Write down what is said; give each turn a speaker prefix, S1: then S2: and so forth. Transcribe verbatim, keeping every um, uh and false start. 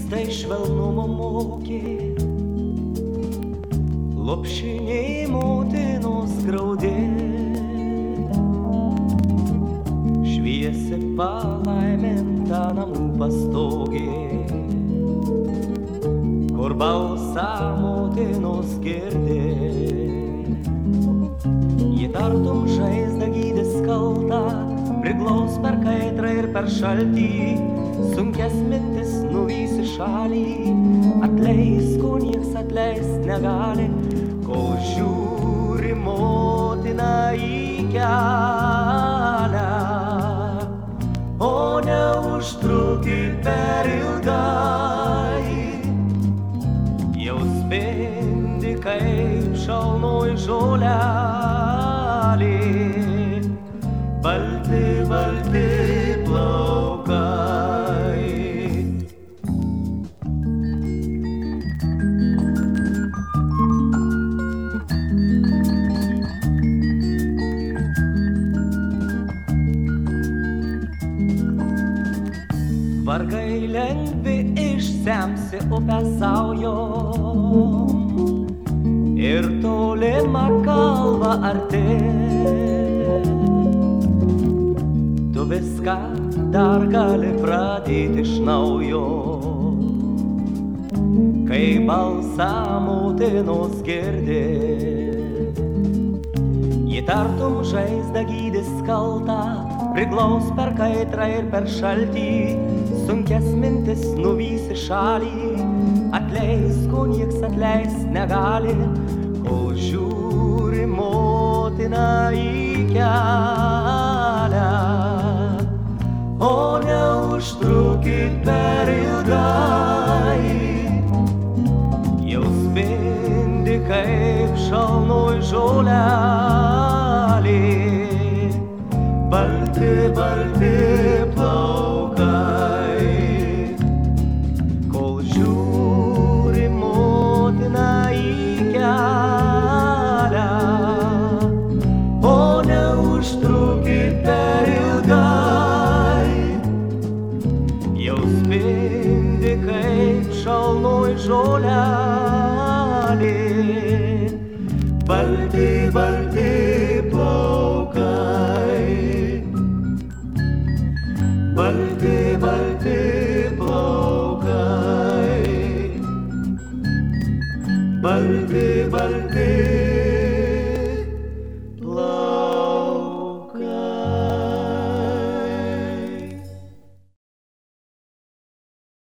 S1: tai švelnumo mokė, lopšiniai motinos graudė. Šviesi palaiminta namų pastogė, kur balsą motinos girdė. Ji tartum žaizdą gydys kaltą, priglaus per kaitrą ir per šaltį, sunkias mintis nuvys į šalį. Atleis, ko nieks atleist negali, kol žiūri motina į kelią. O neužtruki per ilgai, jau spindi kaip šalnoj žolelė, balti, balti plaukai. Vargai lengvi išsemsi upę saujom ir tolimą kalvą arti. Tu viską dar gali pradėti iš naujo, kai balsą motinos girdi. Ji tartum žaizdą gydys kaltą, priglaus per kaitrą ir per šaltį, sunkias mintis nuvys į šalį. Atleis, ko nieks atleist negali, kol žiūri motina į kelią. O neužtrukit per ilgai, jau spindi kaip šalnoj žolelė, balti, balti plaukai. Kol žiūri motina į kelią, o neužtrukit per ilgai, jau spindi kaip šalnoj žolelė, balti, balti plaukai. Balti, balti plaukai, balti, balti